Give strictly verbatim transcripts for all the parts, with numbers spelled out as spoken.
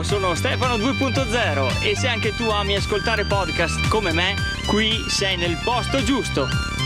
Ciao, sono Stefano due punto zero e se anche tu ami ascoltare podcast come me, qui sei nel posto giusto.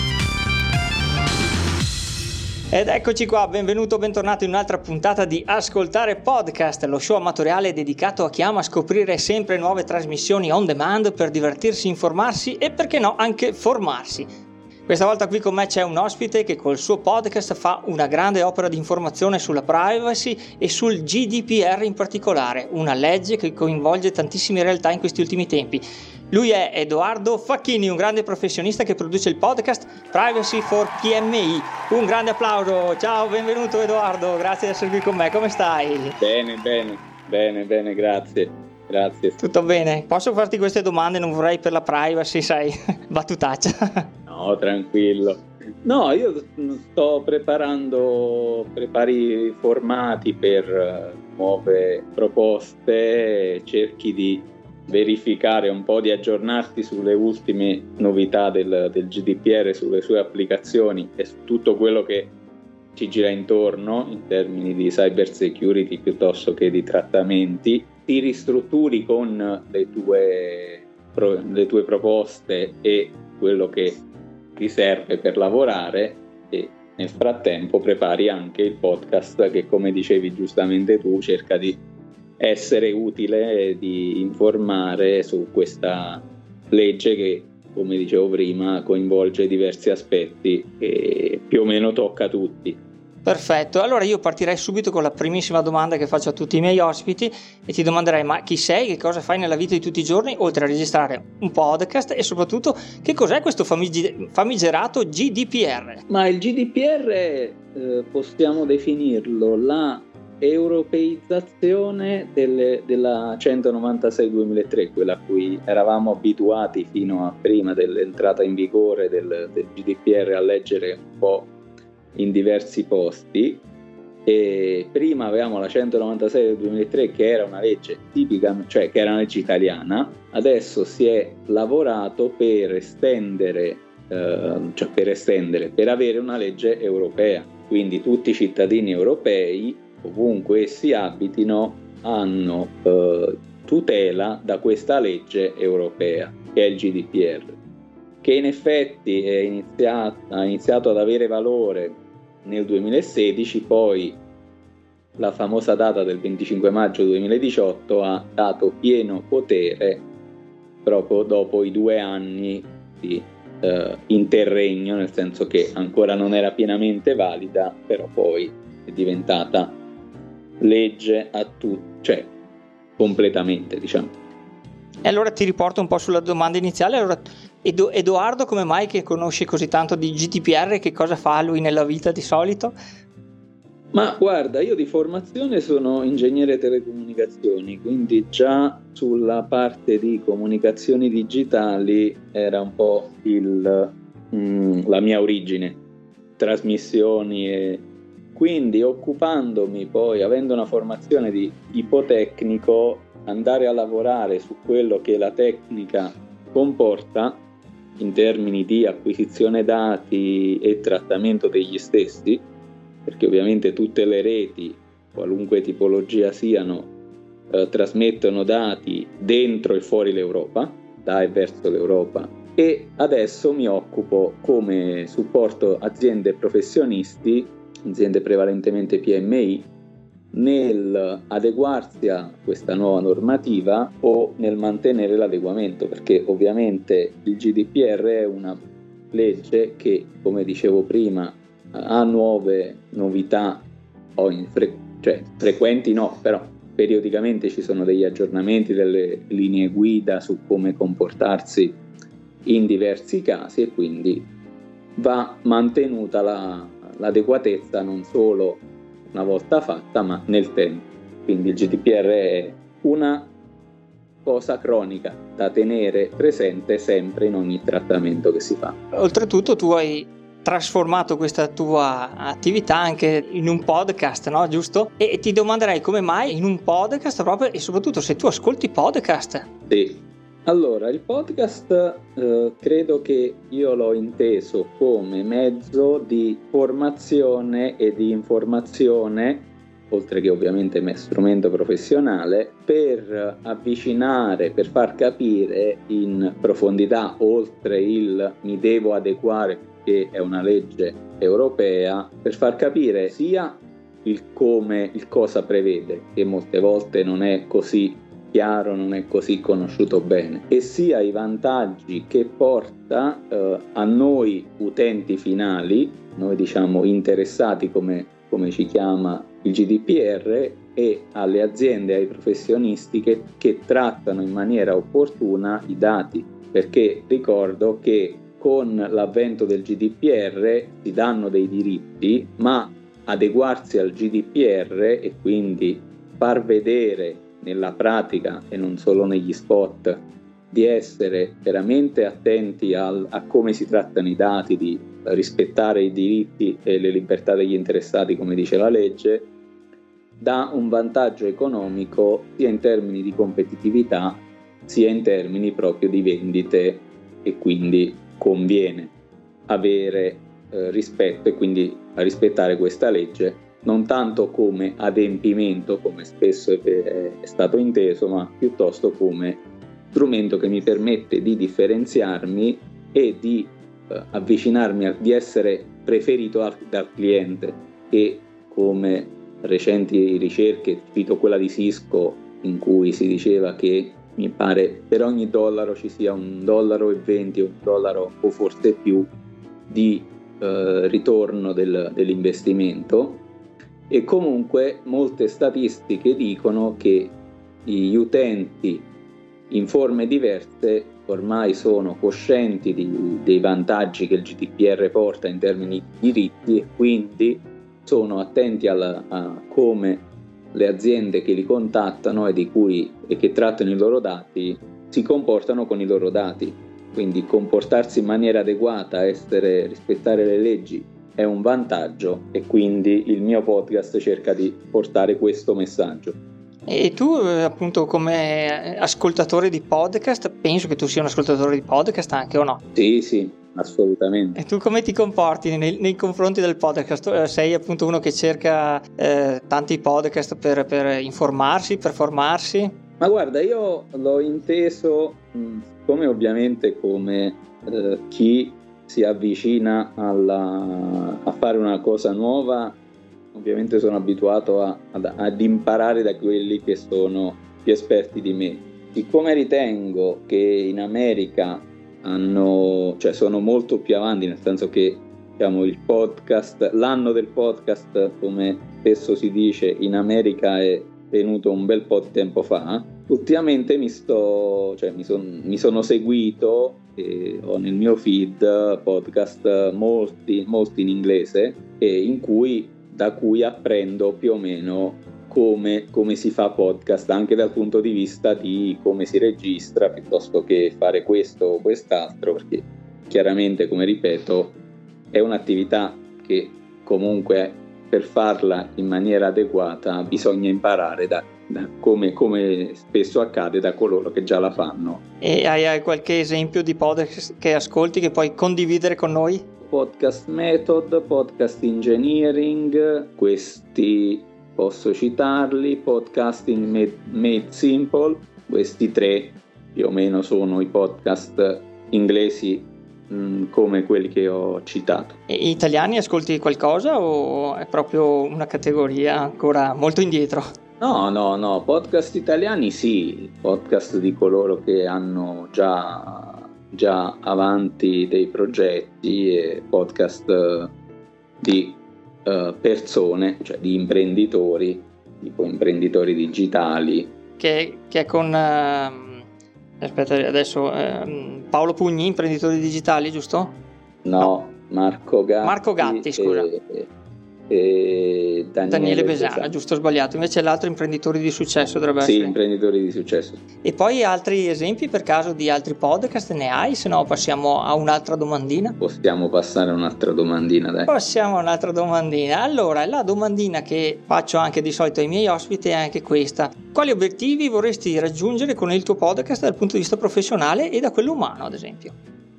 Ed eccoci qua, benvenuto, bentornato in un'altra puntata di Ascoltare Podcast, lo show amatoriale dedicato a chi ama scoprire sempre nuove trasmissioni on demand per divertirsi, informarsi e perché no anche formarsi. Questa volta qui con me c'è un ospite che col suo podcast fa una grande opera di informazione sulla privacy e sul G D P R in particolare, una legge che coinvolge tantissime realtà in questi ultimi tempi. Lui è Edoardo Facchini, un grande professionista che produce il podcast Privacy for P M I. Un grande applauso, ciao, benvenuto Edoardo, grazie di essere qui con me, come stai? Bene, bene, bene, bene, grazie, grazie. Tutto bene? Posso farti queste domande? Non vorrei per la privacy, sai, battutaccia. No, tranquillo. No, io sto preparando, prepari formati per nuove proposte, cerchi di verificare un po', di aggiornarti sulle ultime novità del, del G D P R, sulle sue applicazioni e su tutto quello che ci gira intorno in termini di cyber security piuttosto che di trattamenti. Ti ristrutturi con le tue, le tue proposte e quello che ti serve per lavorare e nel frattempo prepari anche il podcast che, come dicevi giustamente tu, cerca di essere utile, di informare su questa legge che, come dicevo prima, coinvolge diversi aspetti e più o meno tocca tutti. Perfetto, allora io partirei subito con la primissima domanda che faccio a tutti i miei ospiti e ti domanderei: ma chi sei, che cosa fai nella vita di tutti i giorni oltre a registrare un podcast e soprattutto che cos'è questo famig- famigerato G D P R? Ma il G D P R eh, possiamo definirlo la europeizzazione delle, della centonovantasei duemilatré, quella a cui eravamo abituati fino a prima dell'entrata in vigore del, del G D P R a leggere un po' in diversi posti. E prima avevamo la centonovantasei del duemilatré che era una legge tipica, cioè che era una legge italiana. Adesso si è lavorato per estendere eh, cioè per estendere per avere una legge europea, quindi tutti i cittadini europei, ovunque essi abitino, hanno eh, tutela da questa legge europea che è il G D P R, che in effetti è iniziato, ha iniziato ad avere valore nel duemilasedici, poi la famosa data del venticinque maggio duemiladiciotto ha dato pieno potere proprio dopo i due anni di eh, interregno, nel senso che ancora non era pienamente valida, però poi è diventata legge a tutti, cioè completamente, diciamo. E allora ti riporto un po' sulla domanda iniziale. Allora, Edo- Edoardo, come mai che conosce così tanto di G D P R? Che cosa fa lui nella vita di solito? Ma guarda, io di formazione sono ingegnere telecomunicazioni, quindi già sulla parte di comunicazioni digitali era un po' il, mm, la mia origine, trasmissioni, e quindi occupandomi poi, avendo una formazione di tipo tecnico, andare a lavorare su quello che la tecnica comporta in termini di acquisizione dati e trattamento degli stessi, perché ovviamente tutte le reti, qualunque tipologia siano, eh, trasmettono dati dentro e fuori l'Europa, da e verso l'Europa, e adesso mi occupo come supporto aziende e professionisti, aziende prevalentemente P M I, nel adeguarsi a questa nuova normativa o nel mantenere l'adeguamento, perché ovviamente il G D P R è una legge che, come dicevo prima, ha nuove novità, o in fre- cioè frequenti no, però periodicamente ci sono degli aggiornamenti, delle linee guida su come comportarsi in diversi casi, e quindi va mantenuta la, l'adeguatezza non solo una volta fatta ma nel tempo. Quindi il G D P R è una cosa cronica da tenere presente sempre in ogni trattamento che si fa. Oltretutto tu hai trasformato questa tua attività anche in un podcast, no? Giusto? E ti domanderei come mai in un podcast proprio, e soprattutto se tu ascolti podcast. Sì, allora il podcast eh, credo che io l'ho inteso come mezzo di formazione e di informazione oltre che ovviamente me strumento professionale, per avvicinare, per far capire in profondità, oltre il mi devo adeguare perché è una legge europea, per far capire sia il come, il cosa prevede, che molte volte non è così chiaro, non è così conosciuto bene, e sia i vantaggi che porta eh, a noi utenti finali, noi diciamo interessati come, come ci chiama il G D P R, e alle aziende, ai professionisti che, che trattano in maniera opportuna i dati, perché ricordo che con l'avvento del G D P R si danno dei diritti, ma adeguarsi al G D P R e quindi far vedere nella pratica e non solo negli spot di essere veramente attenti al, a come si trattano i dati, di rispettare i diritti e le libertà degli interessati come dice la legge, dà un vantaggio economico sia in termini di competitività sia in termini proprio di vendite, e quindi conviene avere eh, rispetto e quindi rispettare questa legge, non tanto come adempimento come spesso è, è stato inteso, ma piuttosto come strumento che mi permette di differenziarmi e di eh, avvicinarmi, a, di essere preferito al, dal cliente, e come recenti ricerche, cito quella di Cisco in cui si diceva che mi pare per ogni dollaro ci sia un dollaro e venti o un dollaro o forse più di eh, ritorno del, dell'investimento. E comunque molte statistiche dicono che gli utenti in forme diverse ormai sono coscienti di, dei vantaggi che il G D P R porta in termini di diritti, e quindi sono attenti alla, a come le aziende che li contattano e di cui e che trattano i loro dati si comportano con i loro dati. Quindi comportarsi in maniera adeguata, essere, rispettare le leggi è un vantaggio, e quindi il mio podcast cerca di portare questo messaggio. E tu appunto come ascoltatore di podcast, penso che tu sia un ascoltatore di podcast anche, o no? Sì, sì, assolutamente. E tu come ti comporti nei, nei confronti del podcast? Sei appunto uno che cerca eh, tanti podcast per, per informarsi, per formarsi? Ma guarda, io l'ho inteso mh, come ovviamente come eh, chi si avvicina alla, a fare una cosa nuova. Ovviamente sono abituato a, ad, ad imparare da quelli che sono più esperti di me. Siccome ritengo che in America hanno, cioè sono molto più avanti, nel senso che diciamo il podcast, l'anno del podcast, come spesso si dice, in America è venuto un bel po' di tempo fa. Ultimamente mi sto, cioè mi, son, mi sono seguito e ho nel mio feed podcast molti, molti in inglese, e in cui da cui apprendo più o meno come, come si fa podcast, anche dal punto di vista di come si registra, piuttosto che fare questo o quest'altro, perché chiaramente, come ripeto, è un'attività che comunque per farla in maniera adeguata bisogna imparare da, da come, come spesso accade da coloro che già la fanno. E hai, hai qualche esempio di podcast che ascolti che puoi condividere con noi? Podcast Method, Podcast Engineering, questi posso citarli, Podcasting Made, Made Simple, questi tre più o meno sono i podcast inglesi mh, come quelli che ho citato. E italiani ascolti qualcosa o è proprio una categoria ancora molto indietro? No, no, no, podcast italiani sì, podcast di coloro che hanno già... già avanti dei progetti, e podcast di uh, persone, cioè di imprenditori, tipo imprenditori digitali. Che, che è con, uh, aspetta adesso, uh, Paolo Pugni, imprenditori digitali, giusto? No, no. Marco Gatti. Marco Gatti, scusa. E, e Daniele, Daniele Besana, Besana, giusto, sbagliato. Invece l'altro imprenditori di successo dovrebbe sì, essere. Sì, imprenditori di successo. E poi altri esempi per caso di altri podcast ne hai? Se no passiamo a un'altra domandina. Possiamo passare a un'altra domandina, dai. Passiamo a un'altra domandina. Allora, la domandina che faccio anche di solito ai miei ospiti è anche questa: quali obiettivi vorresti raggiungere con il tuo podcast dal punto di vista professionale e da quello umano, ad esempio?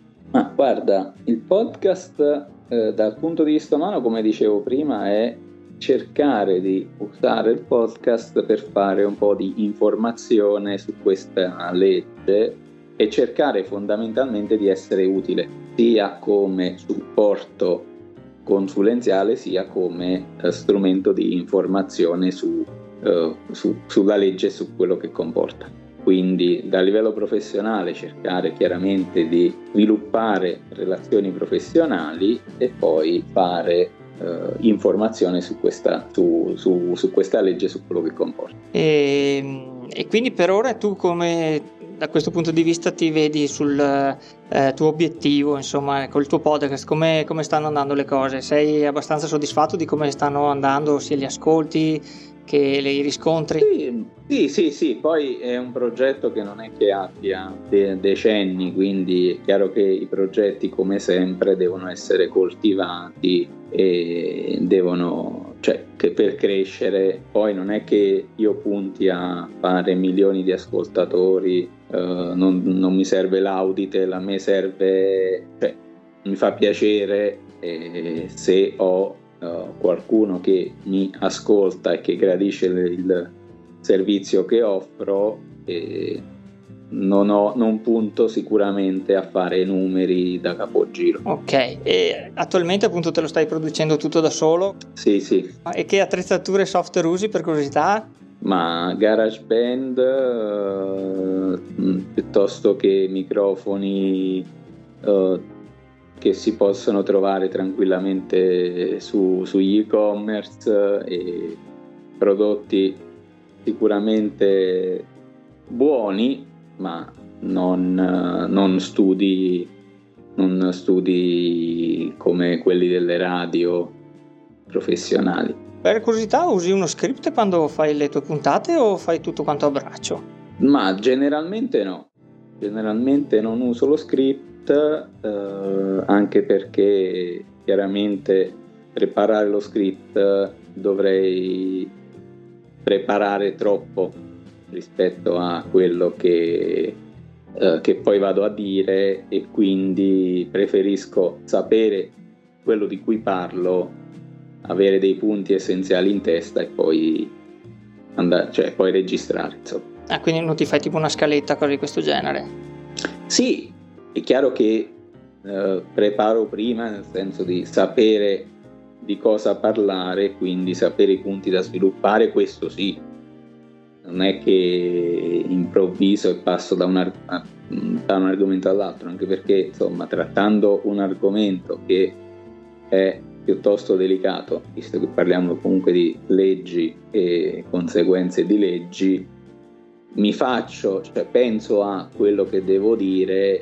Ma guarda, il podcast eh, dal punto di vista umano, come dicevo prima, è cercare di usare il podcast per fare un po' di informazione su questa legge e cercare fondamentalmente di essere utile sia come supporto consulenziale sia come eh, strumento di informazione su, eh, su, sulla legge e su quello che comporta. Quindi da livello professionale cercare chiaramente di sviluppare relazioni professionali e poi fare Uh, informazione su questa, su, su, su questa legge, su quello che comporta. E, e quindi per ora tu come da questo punto di vista ti vedi sul eh, tuo obiettivo, insomma, col tuo podcast, come, come stanno andando le cose? Sei abbastanza soddisfatto di come stanno andando sia gli ascolti che i riscontri? Sì, sì, sì, sì, poi è un progetto che non è che abbia de- decenni, quindi è chiaro che i progetti come sempre devono essere coltivati e devono, cioè che per crescere poi non è che io punti a fare milioni di ascoltatori, uh, non, non mi serve l'Auditel, a me serve, cioè mi fa piacere eh, se ho Uh, qualcuno che mi ascolta e che gradisce il, il servizio che offro, e non, ho, non punto sicuramente a fare numeri da capogiro. Ok, e attualmente appunto te lo stai producendo tutto da solo? Sì, sì. E che attrezzature e software usi, per curiosità? Ma GarageBand uh, piuttosto che microfoni uh, che si possono trovare tranquillamente su, sugli e-commerce e prodotti sicuramente buoni, ma non, non studi non studi come quelli delle radio professionali. Per curiosità, usi uno script quando fai le tue puntate o fai tutto quanto a braccio? Ma generalmente no, generalmente non uso lo script. Eh, anche perché chiaramente preparare lo script dovrei preparare troppo rispetto a quello che, eh, che poi vado a dire, e quindi preferisco sapere quello di cui parlo, avere dei punti essenziali in testa e poi andare, cioè poi registrare, insomma. Ah, quindi non ti fai tipo una scaletta, cose di questo genere? Sì, è chiaro che eh, preparo prima, nel senso di sapere di cosa parlare, quindi sapere i punti da sviluppare, questo sì. Non è che improvviso e passo da un, ar- da un argomento all'altro, anche perché insomma trattando un argomento che è piuttosto delicato, visto che parliamo comunque di leggi e conseguenze di leggi, mi faccio, cioè penso a quello che devo dire,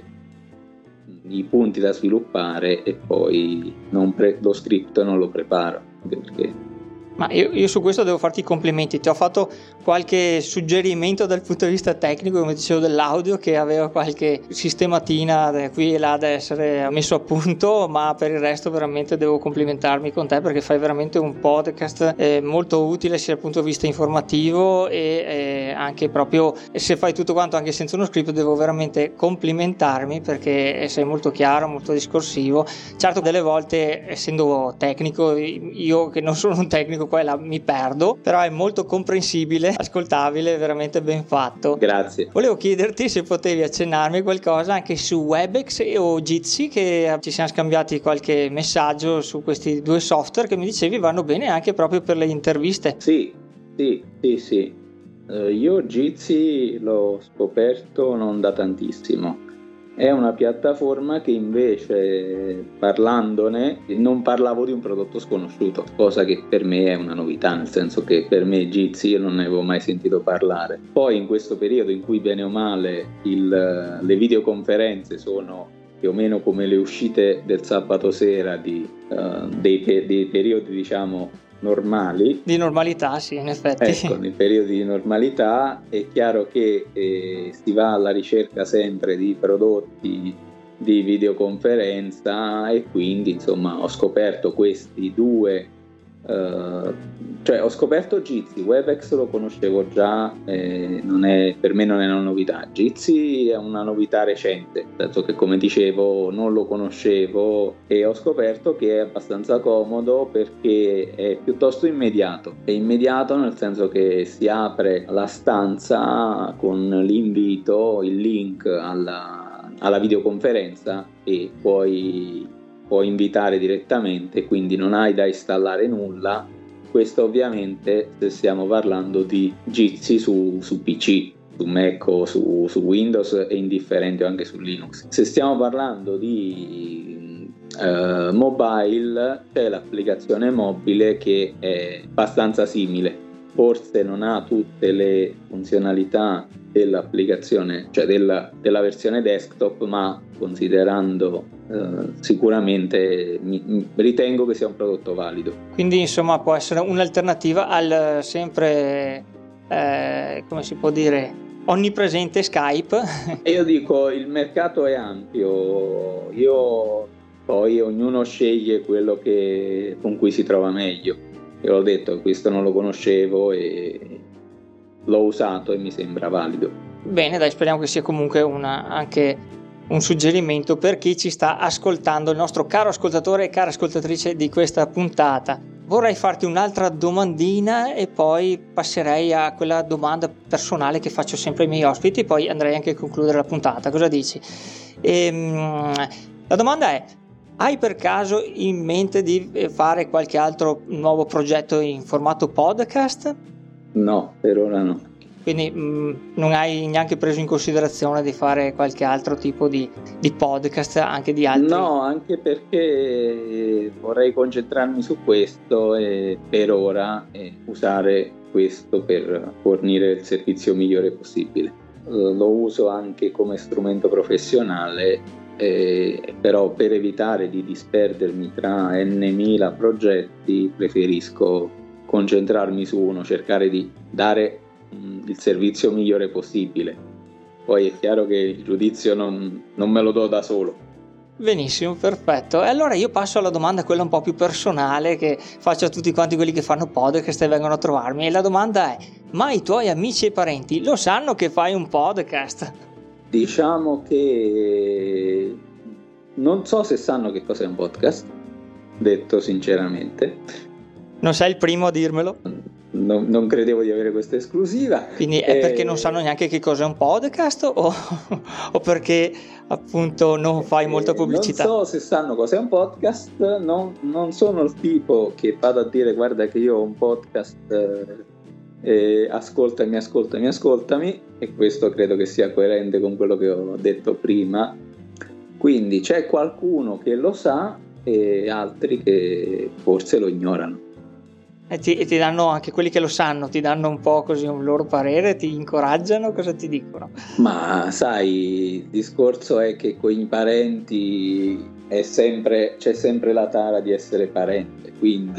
i punti da sviluppare e poi non pre- lo script non lo preparo, anche perché Ma io, io su questo devo farti i complimenti, ti ho fatto qualche suggerimento dal punto di vista tecnico, come dicevo, dell'audio, che aveva qualche sistematina da qui e là da essere messo a punto, ma per il resto veramente devo complimentarmi con te perché fai veramente un podcast eh, molto utile sia dal punto di vista informativo e eh, anche proprio se fai tutto quanto anche senza uno script. Devo veramente complimentarmi perché sei molto chiaro, molto discorsivo. Certo, delle volte, essendo tecnico, io che non sono un tecnico qua e là mi perdo, però è molto comprensibile, ascoltabile, veramente ben fatto. Grazie. Volevo chiederti se potevi accennarmi qualcosa anche su Webex o Jitsi, che ci siamo scambiati qualche messaggio su questi due software che mi dicevi vanno bene anche proprio per le interviste. Sì, sì, sì, sì. Uh, io Jitsi l'ho scoperto non da tantissimo. È una piattaforma che invece, parlandone, non parlavo di un prodotto sconosciuto, cosa che per me è una novità, nel senso che per me Jitsi io non ne avevo mai sentito parlare. Poi in questo periodo in cui bene o male il, le videoconferenze sono più o meno come le uscite del sabato sera di, uh, dei, dei periodi diciamo normali, di normalità, sì, in effetti. Ecco, nei periodi di normalità è chiaro che eh, si va alla ricerca sempre di prodotti di videoconferenza e quindi insomma ho scoperto questi due Uh, cioè ho scoperto Jitsi, Webex lo conoscevo già, eh, non è, per me non è una novità. Jitsi è una novità recente, nel senso che, come dicevo, non lo conoscevo e ho scoperto che è abbastanza comodo perché è piuttosto immediato. È immediato nel senso che si apre la stanza con l'invito, il link alla, alla videoconferenza e poi puoi invitare direttamente, quindi non hai da installare nulla. Questo ovviamente se stiamo parlando di Jitsi su, su P C, su Mac o su, su Windows è indifferente, o anche su Linux. Se stiamo parlando di eh, mobile, c'è l'applicazione mobile che è abbastanza simile, forse non ha tutte le funzionalità dell'applicazione, cioè della, della versione desktop, ma considerando eh, sicuramente mi, mi, ritengo che sia un prodotto valido. Quindi insomma può essere un'alternativa al sempre eh, come si può dire onnipresente Skype. E io dico, il mercato è ampio, io poi ognuno sceglie quello che, con cui si trova meglio. Io l'ho detto, questo non lo conoscevo e l'ho usato e mi sembra valido. Bene, dai, speriamo che sia comunque una, anche un suggerimento per chi ci sta ascoltando, il nostro caro ascoltatore e cara ascoltatrice di questa puntata. Vorrei farti un'altra domandina e poi passerei a quella domanda personale che faccio sempre ai miei ospiti, poi andrei anche a concludere la puntata. Cosa dici? Ehm, la domanda è: hai per caso in mente di fare qualche altro nuovo progetto in formato podcast? No, per ora no. Quindi mh, non hai neanche preso in considerazione di fare qualche altro tipo di, di podcast, anche di altri? No, anche perché vorrei concentrarmi su questo e per ora e usare questo per fornire il servizio migliore possibile. Lo uso anche come strumento professionale, eh, però per evitare di disperdermi tra n mila progetti preferisco concentrarmi su uno, cercare di dare il servizio migliore possibile. Poi è chiaro che il giudizio non, non me lo do da solo. Benissimo, perfetto. E allora io passo alla domanda, quella un po' più personale, che faccio a tutti quanti quelli che fanno podcast e vengono a trovarmi. E la domanda è: ma i tuoi amici e parenti lo sanno che fai un podcast? Diciamo che non so se sanno che cos'è un podcast, detto sinceramente. Non sei il primo a dirmelo? Non, non credevo di avere questa esclusiva. Quindi è e... perché non sanno neanche che cos'è un podcast o, o perché appunto non fai molta pubblicità? Non so se sanno cos'è un podcast, non, non sono il tipo che vado a dire guarda che io ho un podcast, eh, ascoltami, ascoltami, ascoltami, e questo credo che sia coerente con quello che ho detto prima. Quindi c'è qualcuno che lo sa e altri che forse lo ignorano. E ti, e ti danno, anche quelli che lo sanno, ti danno un po' così un loro parere, ti incoraggiano, cosa ti dicono? Ma sai, il discorso è che con i parenti è sempre, c'è sempre la tara di essere parente, quindi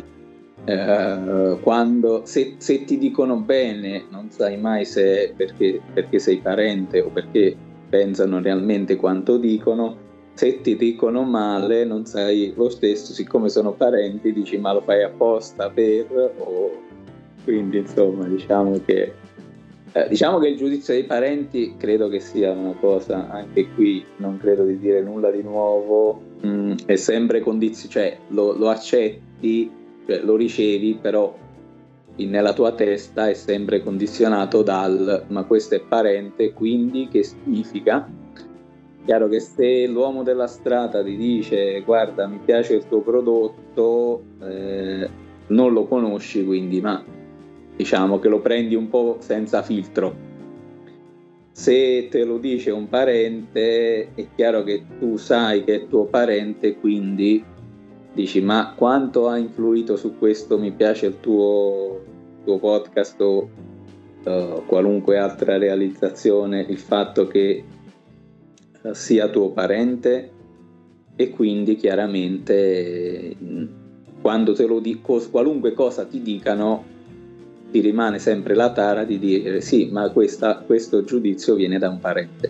eh, quando se, se ti dicono bene non sai mai se è perché, perché sei parente o perché pensano realmente quanto dicono. Se ti dicono male non sai lo stesso, siccome sono parenti dici ma lo fai apposta per, o quindi insomma diciamo che eh, diciamo che il giudizio dei parenti credo che sia una cosa, anche qui non credo di dire nulla di nuovo, mh, è sempre condizionato, cioè lo, lo accetti, cioè lo ricevi, però nella tua testa è sempre condizionato dal ma questo è parente, quindi che significa? Chiaro che se l'uomo della strada ti dice guarda mi piace il tuo prodotto, eh, non lo conosci, quindi ma diciamo che lo prendi un po' senza filtro. Se te lo dice un parente è chiaro che tu sai che è tuo parente, quindi dici ma quanto ha influito su questo mi piace il tuo, tuo podcast o uh, qualunque altra realizzazione il fatto che sia tuo parente, e quindi chiaramente quando te lo dico, qualunque cosa ti dicano ti rimane sempre la tara di dire sì ma questa, questo giudizio viene da un parente,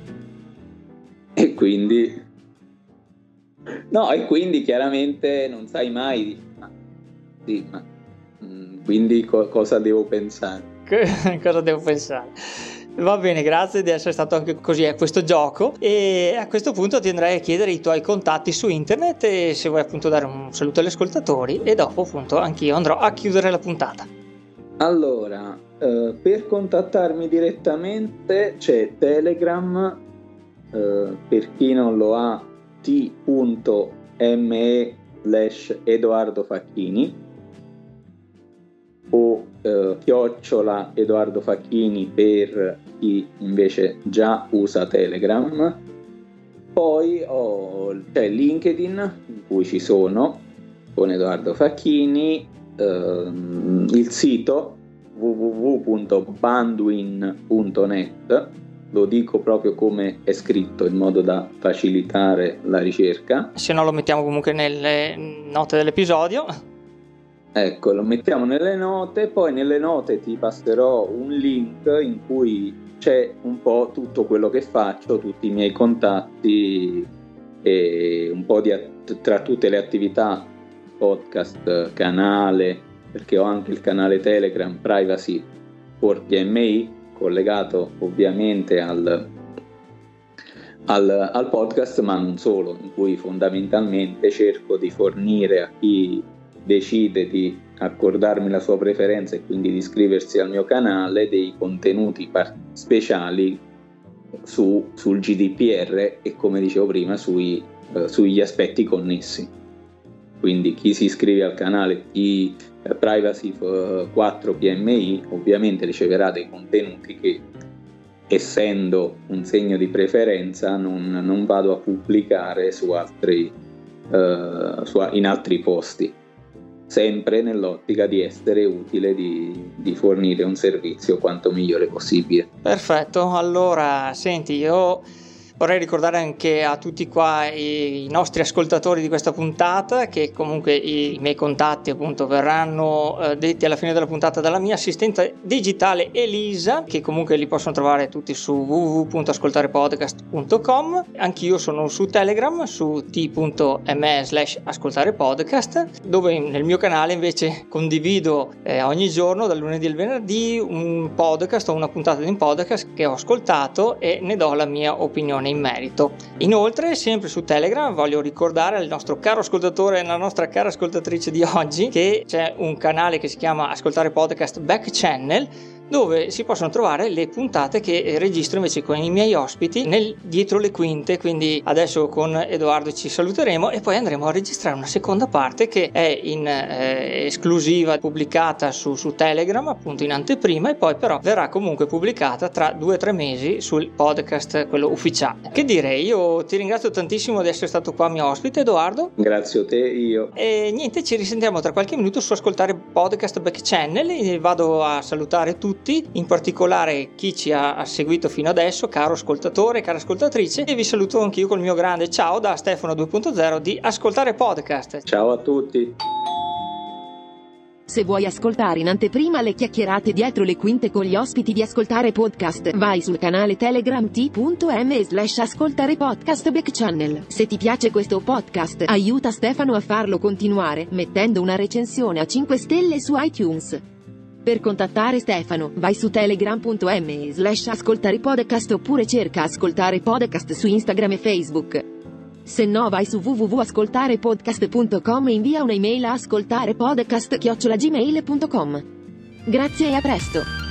e quindi no e quindi chiaramente non sai mai, ma, sì, ma quindi co- cosa devo pensare? Cosa devo pensare? Va bene, grazie di essere stato anche così a questo gioco, e a questo punto ti andrei a chiedere i tuoi contatti su internet e se vuoi appunto dare un saluto agli ascoltatori, e dopo appunto anch'io andrò a chiudere la puntata. Allora, eh, per contattarmi direttamente c'è Telegram, eh, per chi non lo ha, t.me slash Edoardo Facchini o eh, chiocciola Edoardo Facchini per chi invece già usa Telegram. Poi ho, c'è LinkedIn, in cui ci sono con Edoardo Facchini, ehm, il sito w w w punto bandwin punto net, lo dico proprio come è scritto in modo da facilitare la ricerca. Se no lo mettiamo comunque nelle note dell'episodio. Ecco, lo mettiamo nelle note, poi nelle note ti passerò un link in cui c'è un po' tutto quello che faccio, tutti i miei contatti e un po' di att- tra tutte le attività, podcast, canale, perché ho anche il canale Telegram Privacy for P M I, collegato ovviamente al, al, al podcast, ma non solo, in cui fondamentalmente cerco di fornire a chi decide di accordarmi la sua preferenza e quindi di iscriversi al mio canale dei contenuti par- speciali su, sul G D P R e, come dicevo prima, sui, eh, sugli aspetti connessi. Quindi chi si iscrive al canale di eh, Privacy quattro P M I ovviamente riceverà dei contenuti che, essendo un segno di preferenza, non, non vado a pubblicare su altri, eh, su, in altri posti, sempre nell'ottica di essere utile, di, di fornire un servizio quanto migliore possibile. Perfetto, allora senti, io vorrei ricordare anche a tutti qua i, i nostri ascoltatori di questa puntata che comunque i, i miei contatti appunto verranno eh, detti alla fine della puntata dalla mia assistente digitale Elisa, che comunque li possono trovare tutti su w w w punto ascoltarepodcast punto com. Anch'io sono su Telegram su t.me slash ascoltarepodcast, dove nel mio canale invece condivido eh, ogni giorno dal lunedì al venerdì un podcast o una puntata di un podcast che ho ascoltato e ne do la mia opinione in merito. Inoltre, sempre su Telegram, voglio ricordare al nostro caro ascoltatore e alla nostra cara ascoltatrice di oggi che c'è un canale che si chiama Ascoltare Podcast Back Channel, dove si possono trovare le puntate che registro invece con i miei ospiti nel dietro le quinte. Quindi adesso con Edoardo ci saluteremo e poi andremo a registrare una seconda parte che è in eh, esclusiva, pubblicata su, su Telegram appunto in anteprima, e poi però verrà comunque pubblicata tra due o tre mesi sul podcast, quello ufficiale. Che dire, io ti ringrazio tantissimo di essere stato qua mio ospite, Edoardo. Grazie a te, io. E niente, ci risentiamo tra qualche minuto su Ascoltare Podcast Back Channel e vado a salutare tutti, in particolare chi ci ha seguito fino adesso, caro ascoltatore, cara ascoltatrice, e vi saluto anch'io col mio grande ciao da Stefano due punto zero di Ascoltare Podcast. Ciao a tutti. Se vuoi ascoltare in anteprima le chiacchierate dietro le quinte con gli ospiti di Ascoltare Podcast, vai sul canale Telegram t.me slash Ascoltare Podcast Back Channel. Se ti piace questo podcast, aiuta Stefano a farlo continuare, mettendo una recensione a cinque stelle su iTunes. Per contattare Stefano, vai su telegram.me slash Ascoltare Podcast oppure cerca Ascoltare Podcast su Instagram e Facebook. Se no vai su w w w punto ascoltarepodcast punto com e invia un'email a ascoltarepodcast chiocciola gmail punto com. Grazie e a presto!